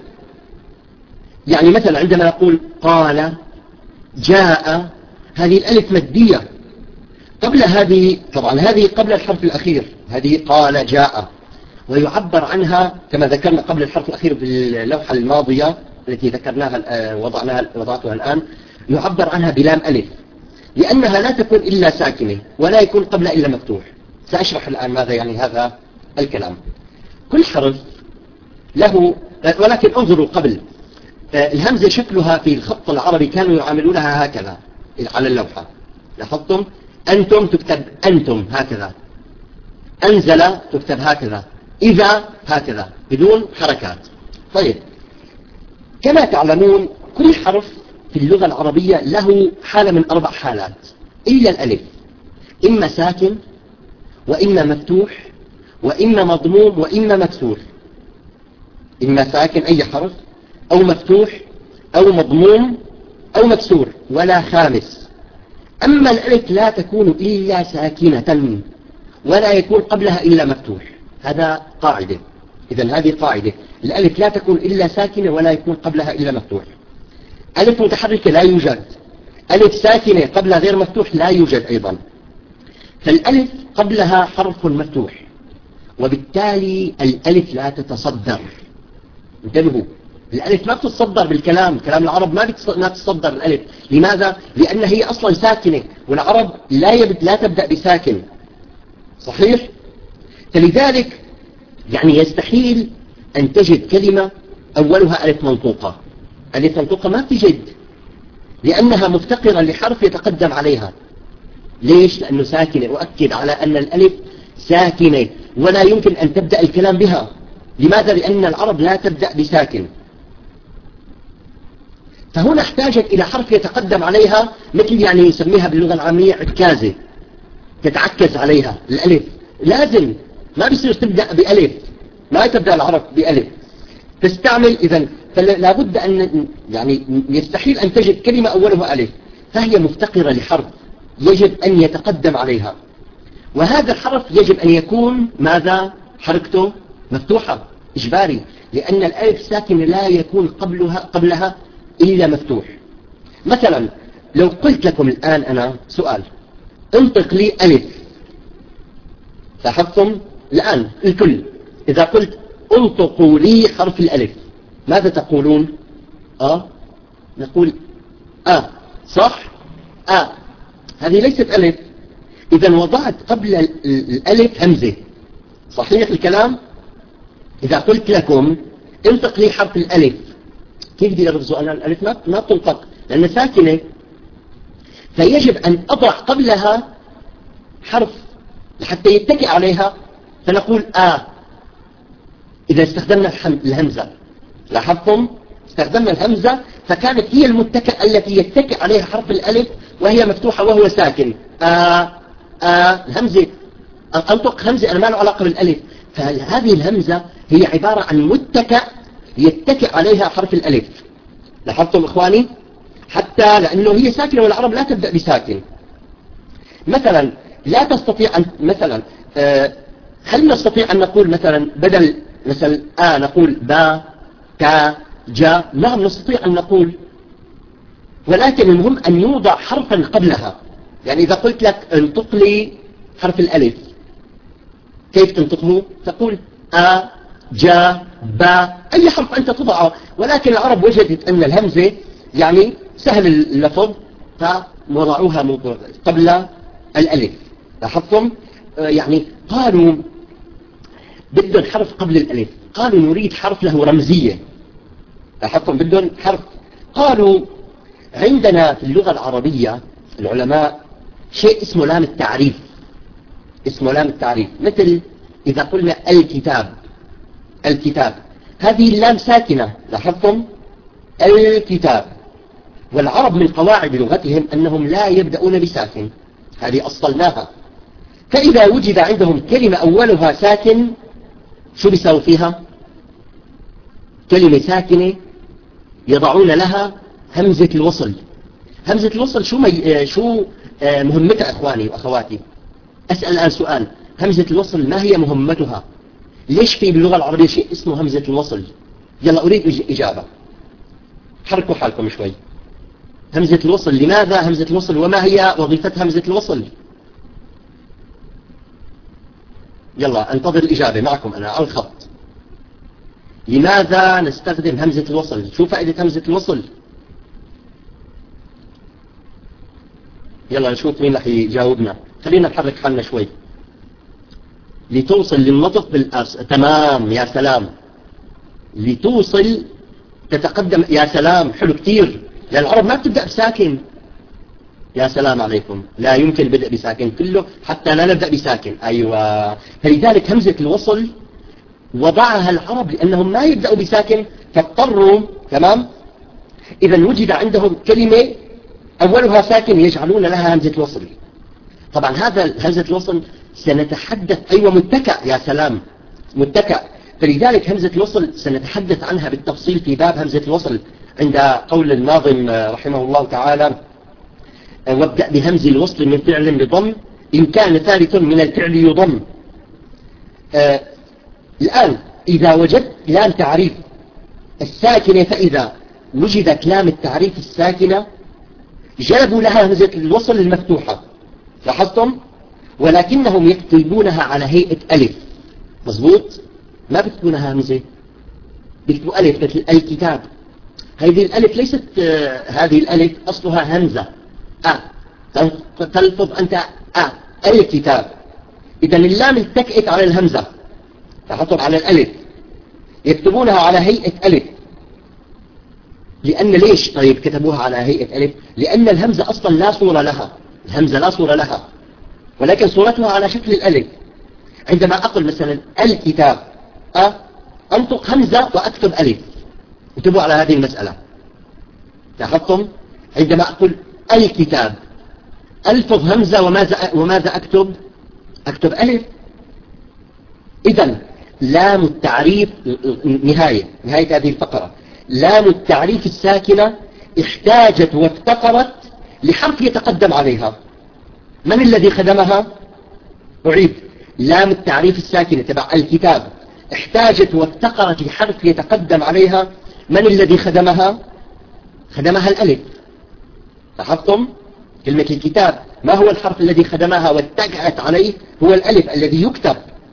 [SPEAKER 1] يعني مثلا عندما نقول قال، جاء، هذه الألف مادية قبل هذه، طبعا هذه قبل الحرف الأخير، هذه قال جاء، ويعبر عنها كما ذكرنا قبل الحرف الأخير في اللوحة الماضية التي ذكرناها وضعناها وضعتها الآن، يعبر عنها بلام ألف، لأنها لا تكون إلا ساكنة ولا يكون قبل إلا مفتوح. سأشرح الآن ماذا يعني هذا الكلام. كل حرف له، ولكن انظروا قبل، الهمزة شكلها في الخط العربي كانوا يعاملونها هكذا على اللوحة، لاحظتم؟ أنتم تكتب أنتم هكذا، أنزل تكتب هكذا، إذا هكذا بدون حركات. طيب كما تعلمون كل حرف في اللغة العربية له حالة من أربع حالات إلا الألف، إما ساكن وإما مفتوح وإما مضموم وإما مكسور. إما ساكن أي حرف، أو مفتوح أو مضموم أو مكسور، ولا خامس. أما الألف لا تكون إلا ساكنة ولا يكون قبلها إلا مفتوح، هذا قاعدة. إذن هذه قاعدة، الألف لا تكون إلا ساكنة ولا يكون قبلها إلا مفتوح. ألف متحركة لا يوجد، ألف ساكنة قبلها غير مفتوح لا يوجد أيضا. فالألف قبلها حرف مفتوح، وبالتالي الألف لا تتصدر. انتبهوا، الألف ما بتتصدر بالكلام، كلام العرب ما ما بتتصدر الألف. لماذا؟ لأن هي أصلا ساكنة، والعرب لا يبد لا تبدأ بساكن، صحيح؟ فلذلك يعني يستحيل أن تجد كلمة أولها ألف منطوقة. ألف منطوقة ما تجد، لأنها مفتقرة لحرف يتقدم عليها. ليش؟ لأنه ساكنة. أؤكد على أن الألف ساكنة ولا يمكن أن تبدأ الكلام بها. لماذا؟ لأن العرب لا تبدأ بساكن. فهنا احتاجت إلى حرف يتقدم عليها، مثل يعني يسميها باللغة العامية عكازة، تتعكز عليها الألف. لازم ما بيصير تبدأ بألف، ما تبدأ العرب بألف، تستعمل. إذن فلا بد أن يعني يستحيل أن تجد كلمة أولها ألف، فهي مفتقرة لحرف يجب أن يتقدم عليها، وهذا الحرف يجب أن يكون ماذا؟ حركته مفتوحة إجباري، لأن الألف ساكنة لا يكون قبلها قبلها إلا مفتوح. مثلا لو قلت لكم الآن أنا سؤال، انطق لي ألف، لاحظتم الآن الكل إذا قلت انطقوا لي حرف الألف ماذا تقولون؟ آه نقول آه، صح؟ آه، هذه ليست ألف. إذا وضعت قبل الألف همزة، صحيح الكلام؟ إذا قلت لكم انطق لي حرف الألف، كيف بدي ألفظه أنا؟ الألف ما تنطق لأنها ساكنة، فيجب أن أضع قبلها حرف حتى يتكئ عليها، فنقول آه. إذا استخدمنا الهمزة، لاحظتم؟ استخدمنا الهمزة فكانت هي المتكئة التي يتكئ عليها حرف الألف وهي مفتوحة وهو ساكن. آه آه الهمزة، أنطق همزة أنا ما له علاقة بالألف. فهذه الهمزة هي عبارة عن متكئ يتكئ عليها حرف الألف. لاحظتم إخواني؟ حتى لأنه هي ساكنة والعرب لا تبدأ بساكن. مثلا لا تستطيع أن مثلا آه هل نستطيع أن نقول مثلا بدل مثلا آ نقول با كا جا؟ نعم نستطيع أن نقول، ولكن المهم أن يوضع حرفا قبلها. يعني إذا قلت لك انطق لي حرف الألف، كيف تنطقه؟ تقول أ جا با، أي حرف أنت تضعه، ولكن العرب وجدت أن الهمزة يعني سهل اللفظ فوضعوها قبل الألف. لاحظتم؟ يعني قالوا بدهم حرف قبل الألف، قالوا نريد حرف له رمزية. لاحظتم؟ بدهم حرف. قالوا عندنا في اللغة العربية العلماء شيء اسمه لام التعريف، اسمه لام التعريف. مثل إذا قلنا الكتاب، الكتاب هذه اللام ساكنة. لاحظتم؟ الكتاب. والعرب من قواعد لغتهم أنهم لا يبدأون بساكن، هذه أصلناها. فإذا وجد عندهم كلمة أولها ساكن شو بيساوي فيها؟ كلمة ساكنة يضعون لها همزة الوصل. همزة الوصل شو مي... شو مهمتها إخواني وأخواتي؟ أسأل الآن سؤال، همزة الوصل ما هي مهمتها؟ ليش في باللغة العربية شيء اسمه همزة الوصل؟ يلا أريد إجابة، حركوا حالكم شوي. همزة الوصل، لماذا همزة الوصل وما هي وظيفة همزة الوصل؟ يلا انتظر الإجابة معكم أنا على الخط. لماذا نستخدم همزة الوصل؟ شو فائدة همزة الوصل؟ يلا نشوف مين رح يجاوبنا. خلينا نحرك حالنا شوي لتوصل للنطق بالأس. تمام، يا سلام. لتوصل تتقدم، يا سلام، حلو كتير. لأن العرب ما بتبدأ بساكن. يا سلام عليكم، لا يمكن البدء بساكن كله، حتى لا نبدأ بساكن. أيوة، فلذلك همزة الوصل وضعها العرب لأنهم ما يبدأوا بساكن فاضطروا. تمام. إذا وجد عندهم كلمة أولها ساكن يجعلون لها همزة الوصل. طبعا هذا همزة الوصل سنتحدث. أيوة، متكأ، يا سلام، متكأ. فلذلك همزة الوصل سنتحدث عنها بالتفصيل في باب همزة الوصل عند قول الناظم رحمه الله تعالى: وابدأ بهمز الوصل من فعل بضم إن كان ثالث من الفعل يضم. آه الآن إذا وجدت لام تعريف الساكنة، فإذا وجدت لام التعريف الساكنة جلبوا لها همزة الوصل المفتوحة. لاحظتم؟ ولكنهم يكتبونها على هيئة ألف. مظبوط؟ ما بيكتبونها همزة، بيكتبوا ألف مثل الكتاب. هذه الألف ليست آه هذه الألف أصلها همزة أ، تلفظ أنت أ الكتاب. إذا اللام التكئت على الهمزة، تحطب على الألف، يكتبونها على هيئة ألف. لأن ليش طيب كتبوها على هيئة ألف؟ لأن الهمزة أصلا لا صورة لها، الهمزة لا صورة لها، ولكن صورتها على شكل الألف. عندما أقول مثلا الكتاب أ، أنطق همزة وأكتب ألف. انتبهوا على هذه المسألة. لاحظتم؟ عندما أقول الكتاب ألفظ همزة وماذا وماذا أكتب؟ أكتب ألف. إذن لام التعريف، نهاية نهاية هذه الفقرة، لام التعريف الساكنة احتاجت وافتقرت لحرف يتقدم عليها. من الذي خدمها؟ أعيد، لام التعريف الساكنة تبع الكتاب احتاجت وافتقرت لحرف يتقدم عليها. من الذي خدمها؟ خدمها الألف. لاحظتم؟ كلمة الكتاب ما هو الحرف الذي خدمها واتجهت عليه؟ هو الألف الذي يكتب.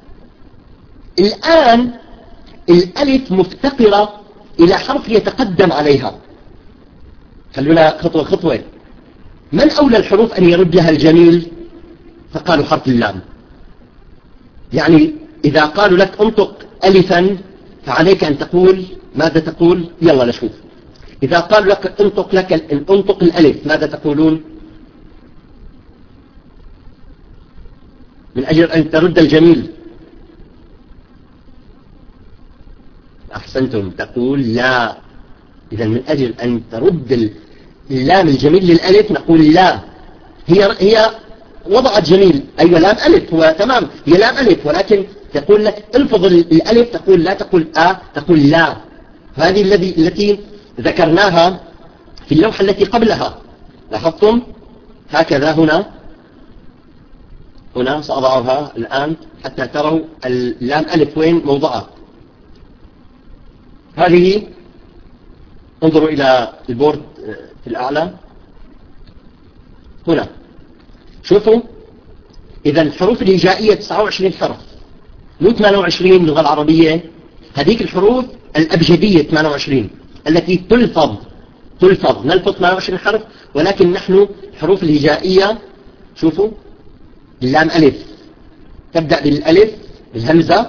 [SPEAKER 1] الآن الألف مفتقرة إلى حرف يتقدم عليها. خلونا خطوة خطوة. من أولى الحروف أن يرد لها الجميل؟ فقالوا حرف اللام. يعني إذا قالوا لك انطق ألفا فعليك أن تقول ماذا تقول؟ يلا نشوف. إذا قالوا لك انطق لك انطق الألف ماذا تقولون؟ من أجل أن ترد الجميل. أحسنتم، تقول لا. إذا من أجل أن ترد اللام الجميل للألف نقول لا. هي هي وضعت جميل، أيوة لام ألف، هو تمام، هي لام ألف، ولكن تقول لك الفظ الألف، تقول لا تقول آ، تقول لا. هذه الذي التي ذكرناها في اللوحة التي قبلها. لاحظتم؟ هكذا هنا هنا سأضعها الآن حتى تروا اللام ألف وين موضعها. هذه انظروا إلى البورد في الأعلى هنا، شوفوا. إذا الحروف الهجائية تسعة وعشرين حرف، مو ثمانية وعشرين اللغة العربية، هذيك الحروف الأبجدية ثمانية وعشرين التي تلفظ تلفظ نلفظ ثمانية وعشرين حرف، ولكن نحن الحروف الهجائية شوفوا اللام ألف تبدأ بالألف الهمزة،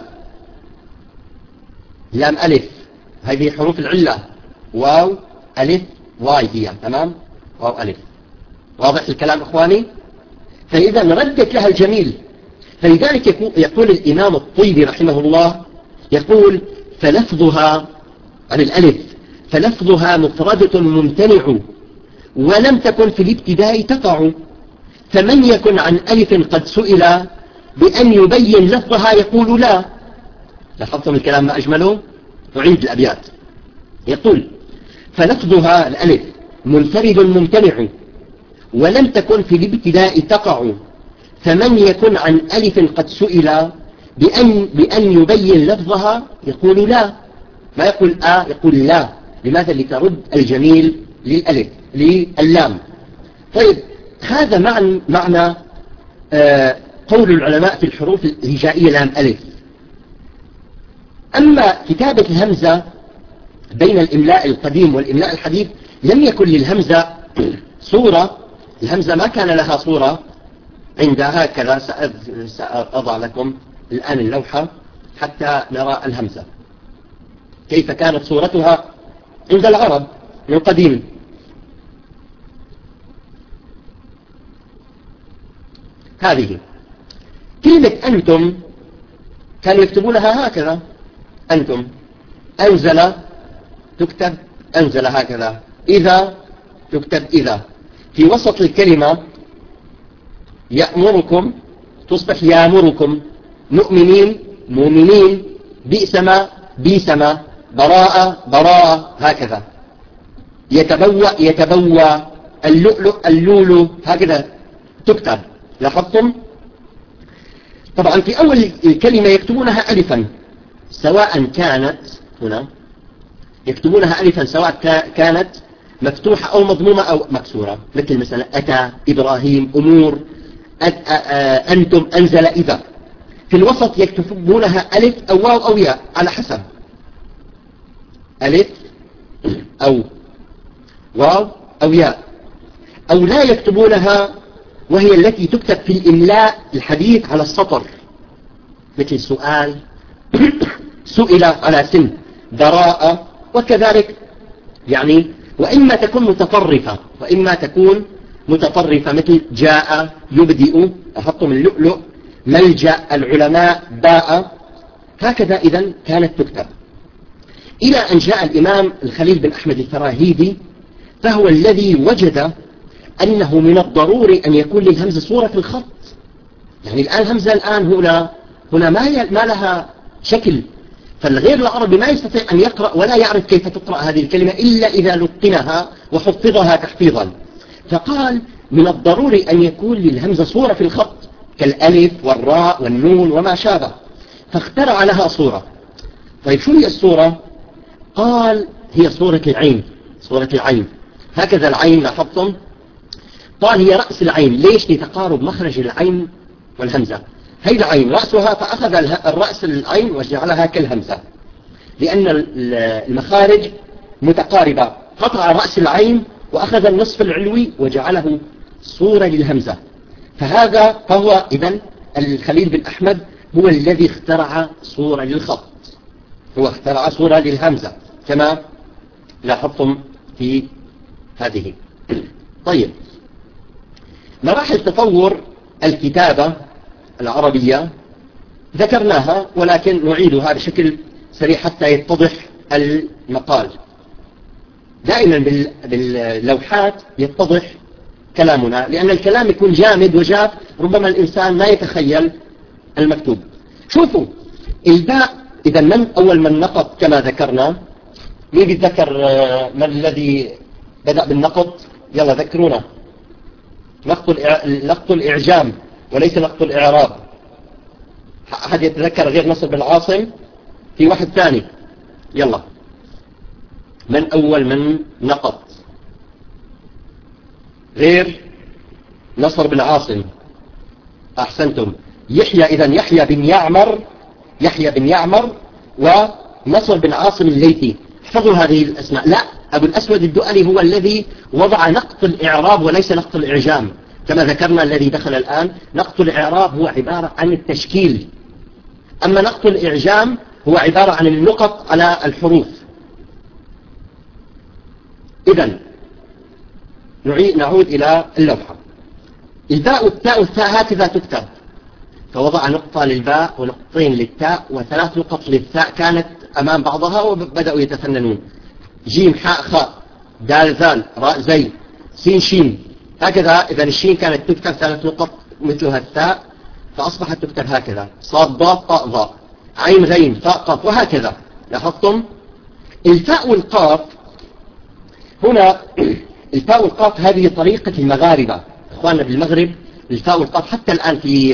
[SPEAKER 1] لام ألف هذه حروف العلة، واو ألف واي هي تمام، واو ألف. واضح الكلام إخواني؟ فإذا ردت لها الجميل. فلذلك يقول الإمام الطيبي رحمه الله يقول فلفظها عن الألف فلفظها مفردة ممتنع ولم تكن في الابتداء تقع، فمن يكن عن ألف قد سئل بأن يبين لفظها يقول لا. لاحظتم الكلام ما أجمله؟ نعيد الأبيات. يقول فلفظها الألف منفرد ممتنع ولم تكن في الابتداء تقع، فمن يكن عن ألف قد سئل بأن, بأن يبين لفظها يقول لا، ما يقول آ يقول لا. لماذا؟ لترد الجميل للألف لللام. طيب هذا معنى, معنى آه قول العلماء في الحروف الهجائية لام ألف. أما كتابة الهمزة بين الإملاء القديم والإملاء الحديث لم يكن للهمزة صورة، الهمزة ما كان لها صورة عندها. هكذا سأضع لكم الآن اللوحة حتى نرى الهمزة كيف كانت صورتها عند العرب من قديم. هذه كلمة أنتم كانوا يكتبونها هكذا، أنتم. أنزل تكتب أنزل هكذا، إذا تكتب إذا. في وسط الكلمة يأمركم تصبح يامركم، مؤمنين مؤمنين، بئسما بئسما، براءة براءة، هكذا. يتبوأ يتبوى، اللؤلؤ اللولو، هكذا تكتب. لاحظتم؟ طبعا في أول الكلمة يكتبونها ألفا سواء كانت هنا يكتبونها ألفا سواء كانت مفتوحة أو مضمومة أو مكسورة، مثل مثلا أتى إبراهيم، أمور، أنتم، أنزل، إذا. في الوسط يكتبونها ألف أو واو أو ياء على حسب، ألف أو واو أو ياء، أو لا يكتبونها وهي التي تكتب في الإملاء الحديث على السطر، مثل سؤال سئل على سن، براءة، وكذلك يعني. وإما تكون متطرفة وإما تكون متطرفة، مثل جاء يبدئ، أحطم اللؤلؤ، ملجأ العلماء، باء، هكذا. إذن كانت تكتب إلى أن جاء الإمام الخليل بن أحمد الفراهيدي، فهو الذي وجد أنه من الضروري أن يكون للهمزة صورة في الخط. يعني الآن الهمزة الآن هنا هنا ما ما لها شكل، فالغير العربي ما يستطيع أن يقرأ ولا يعرف كيف تقرأ هذه الكلمة إلا إذا لقنها وحفظها تحفيظا. فقال من الضروري أن يكون للهمزة صورة في الخط كالألف والراء والنون وما شابه، فاخترع لها صورة. طيب شو هي الصورة؟ قال هي صورة العين، صورة العين، هكذا العين. لاحظتم؟ قال هي رأس العين. ليش؟ لتقارب مخرج العين والهمزة. هي العين رأسها، فأخذ الرأس العين وجعلها كالهمزة، لأن المخارج متقاربة. قطع رأس العين وأخذ النصف العلوي وجعله صورة للهمزة. فهذا فهو إذن الخليل بن أحمد هو الذي اخترع صورة للخط، هو اخترع صورة للهمزة كما لاحظتم في هذه. طيب مراحل تطور الكتابة العربية ذكرناها، ولكن نعيدها بشكل سريع حتى يتضح المقال. دائما باللوحات يتضح كلامنا، لأن الكلام يكون جامد وجاف، ربما الإنسان ما يتخيل المكتوب. شوفوا الباء، إذا من أول من نقط كما ذكرنا؟ مين بيتذكر من الذي بدأ بالنقط؟ يلا ذكرونا. نقط الإعجام وليس نقط الإعراب. أحد يتذكر غير نصر بن عاصم؟ في واحد ثاني، يلا. من أول من نقط غير نصر بن عاصم؟ أحسنتم. يحيى، إذن يحيى بن يعمر يحيى بن يعمر ونصر بن عاصم الليثي. احفظوا هذه الأسماء. لا، أبو الأسود الدؤلي هو الذي وضع نقط الإعراب وليس نقط الإعجام، كما ذكرنا الذي دخل الآن. نقط الإعراب هو عبارة عن التشكيل، أما نقط الإعجام هو عبارة عن النقط على الحروف. إذن نعود إلى اللوحة. الباء والتاء والثاء هكذا تكتب، فوضع نقطة للباء ونقطتين للتاء وثلاث نقط للثاء كانت أمام بعضها وبدأوا يتفننون. جيم حاء خاء دال ذال راء زي سين شين هكذا. إذا الشين كانت تكتب ثلاث نقط مثلها الثاء فأصبحت تكتب هكذا. صاد ضاد طاء ضاء عين غين فاء قاف وهكذا. لاحظتم؟ الفاء والقاف هنا الفاء والقاف هذه طريقة المغاربة إخواننا بالمغرب. الفاء والقاف حتى الآن في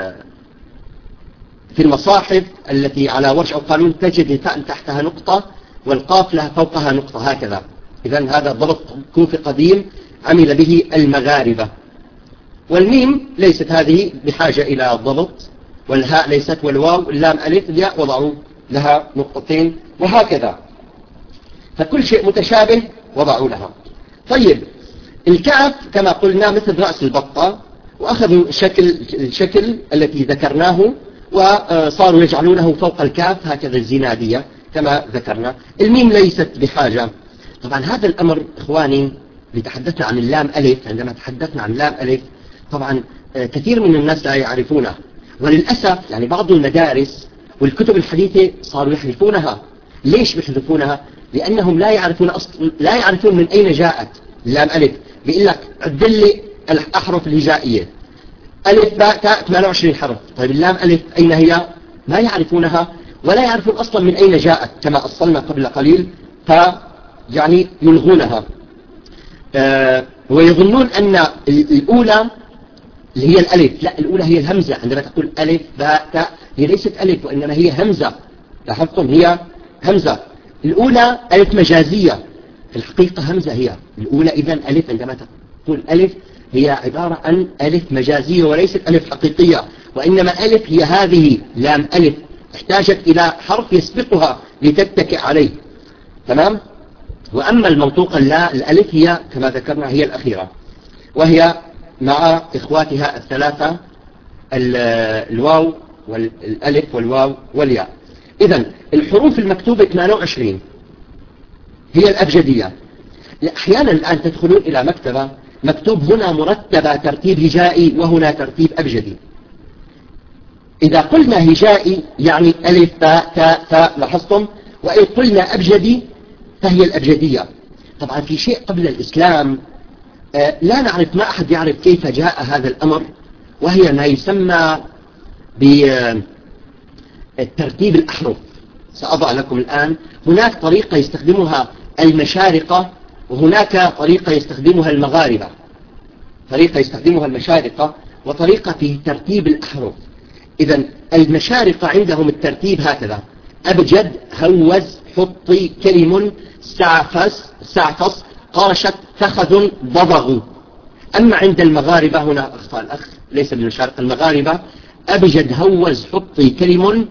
[SPEAKER 1] في المصاحف التي على ورش أو قانون تجد الفاء تحتها نقطة والقاف لها فوقها نقطة هكذا. إذن هذا ضبط كوفي قديم عمل به المغاربة. والميم ليست هذه بحاجة إلى ضبط، والهاء ليست، والواو اللام ألف الياء وضعوا لها نقطتين وهكذا. فكل شيء متشابه وضعوا لها. طيب الكاف كما قلنا مثل رأس البطة، وأخذوا شكل الشكل التي ذكرناه وصاروا يجعلونه فوق الكاف هكذا الزنادية كما ذكرنا. الميم ليست بحاجة. طبعا هذا الأمر إخواني لتحدثنا عن اللام ألف. عندما تحدثنا عن اللام ألف طبعا كثير من الناس لا يعرفونها، وللأسف يعني بعض المدارس والكتب الحديثة صاروا يحذفونها. ليش بيحذفونها؟ لأنهم لا يعرفون أصل لا يعرفون من أين جاءت اللام ألف. بيقول لك عد لي الأحرف الهجائية ألف باء تاء ثمانية وعشرين حرف. طيب اللام ألف أين هي؟ ما يعرفونها ولا يعرفون أصلا من أين جاءت كما أصلنا قبل قليل، فيعني يلغونها. آه ويظنون أن الأولى اللي هي الألف، لا الأولى هي الهمزة. عندما تقول ألف باء تاء هي ليست ألف وإنما هي همزة. لاحظتم؟ هي همزة. الأولى ألف مجازية، في الحقيقة همزة هي الأولى. إذن ألف عندما تقول ألف هي عبارة عن ألف مجازية وليست ألف حقيقية، وإنما ألف هي هذه لام ألف احتاجت إلى حرف يسبقها لتتكئ عليه. تمام؟ وأما المنطوق اللا الألف هي كما ذكرنا هي الأخيرة، وهي مع إخواتها الثلاثة الواو والألف والواو والياء. إذن الحروف المكتوبة ثمانية وعشرين هي الأبجدية. أحيانا الآن تدخلون إلى مكتبة مكتوب هنا مرتبة ترتيب هجائي وهنا ترتيب أبجدي. إذا قلنا هجائي يعني ألف باء تاء ثاء. لاحظتم؟ وإن قلنا أبجدي فهي الأبجدية. طبعا في شيء قبل الإسلام آه لا نعرف، ما أحد يعرف كيف جاء هذا الأمر، وهي ما يسمى بترتيب الأحرف. سأضع لكم الآن. هناك طريقة يستخدمها المشارقة وهناك طريقة يستخدمها المغاربة. طريقة يستخدمها المشارقة وطريقة في ترتيب الأحرف. إذن المشارقة عندهم الترتيب هكذا: أبجد هوز حطي كلم سعفس سعفص قاشت فخذ ضبغ. أما عند المغاربة هنا أخطأ الأخ ليس بالمشارقة، المغاربة أبجد هوز حطي كلم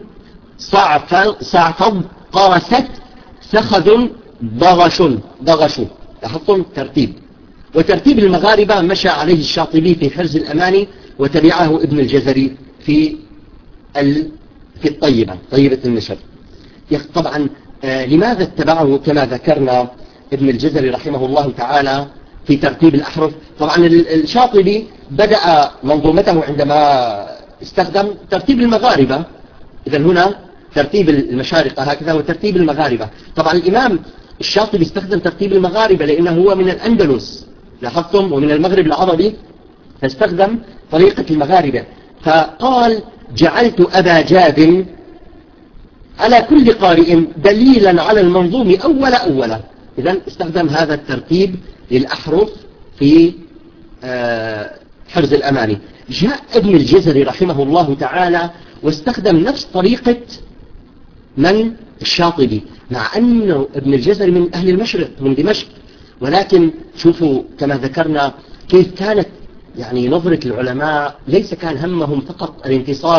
[SPEAKER 1] سعفض قاست فخذ ضغش ضغش. لاحظتم ترتيب. وترتيب المغاربة مشى عليه الشاطبي في حرز الأماني وتبعه ابن الجزري في في الطيبة طيبة النشر. طبعا آه لماذا اتبعه كما ذكرنا ابن الجزري رحمه الله تعالى في ترتيب الأحرف؟ طبعا الشاطبي بدأ منظومته عندما استخدم ترتيب المغاربة. إذا هنا ترتيب المشارقة هكذا وترتيب المغاربة. طبعا الإمام الشاطبي استخدم ترتيب المغاربة لأنه هو من الأندلس. لاحظتم؟ ومن المغرب العربي، فاستخدم طريقة المغاربة. فقال: جعلت أبا جاد على كل قارئ دليلا على المنظوم أول أولا. إذن استخدم هذا الترتيب للأحرف في حرز الأماني. جاء ابن الجزري رحمه الله تعالى واستخدم نفس طريقة من الشاطبي، مع أنه ابن الجزري من أهل المشرق من دمشق، ولكن شوفوا كما ذكرنا كيف كانت يعني نظرة العلماء. ليس كان همهم فقط الانتصار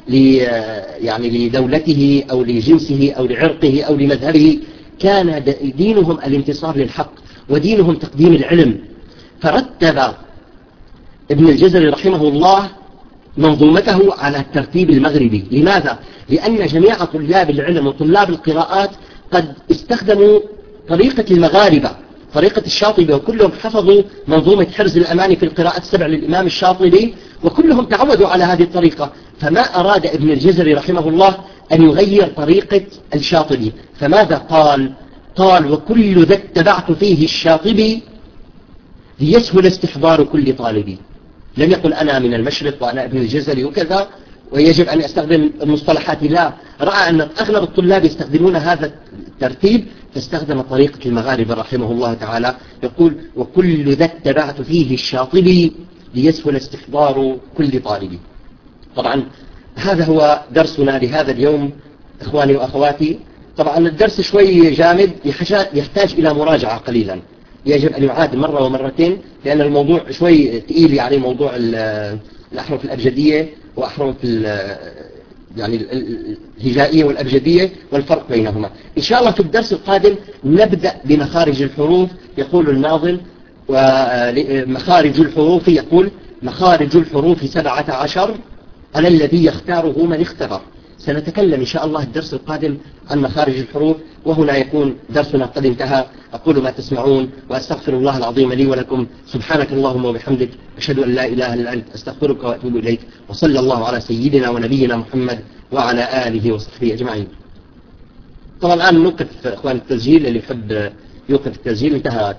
[SPEAKER 1] يعني لدولته أو لجنسه أو لعرقه أو لمذهبه، كان دينهم الانتصار للحق ودينهم تقديم العلم. فرتب ابن الجزري رحمه الله منظومته على الترتيب المغربي. لماذا؟ لأن جميع طلاب العلم وطلاب القراءات قد استخدموا طريقة المغاربة، طريقة الشاطبي، وكلهم حفظوا منظومة حرز الأماني في القراءة السبع للإمام الشاطبي، وكلهم تعودوا على هذه الطريقة. فما أراد ابن الجزري رحمه الله أن يغير طريقة الشاطبي، فماذا قال؟ قال: وكل ذا اتبعت فيه الشاطبي ليسهل استحضار كل طالبي. لم يقل أنا من المشرق وأنا ابن الجزري وكذا ويجب أن أستخدم المصطلحات، لا، رأى أن أغلب الطلاب يستخدمون هذا الترتيب فاستخدم طريقة المغاربة رحمه الله تعالى. يقول: وكل ذا اتبعت فيه الشاطبي ليسهل استحضار كل طالبي. طبعا هذا هو درسنا لهذا اليوم إخواني وأخواتي. طبعا الدرس شوي جامد، يحتاج إلى مراجعة قليلا، يجب أن يعاد مرة ومرتين، لأن الموضوع شوي تقيل، يعني موضوع الأحرف الأبجدية وأحرف يعني الهجائية والأبجدية والفرق بينهما. إن شاء الله في الدرس القادم نبدأ بمخارج الحروف. يقول الناظم: ومخارج الحروف، يقول: مخارج الحروف سبعة عشر على الذي يختاره من اختبر. سنتكلم إن شاء الله الدرس القادم عن مخارج الحروف، وهنا يكون درسنا قد انتهى. أقول ما تسمعون وأستغفر الله العظيم لي ولكم. سبحانك اللهم وبحمدك، أشهد أن لا إله إلا أنت، أستغفرك وأتوب إليك. وصلى الله على سيدنا ونبينا محمد وعلى آله وصحبه أجمعين. طبعا الآن نوقف إخوان التسجيل، اللي يحب يوقف التسجيل، انتهى.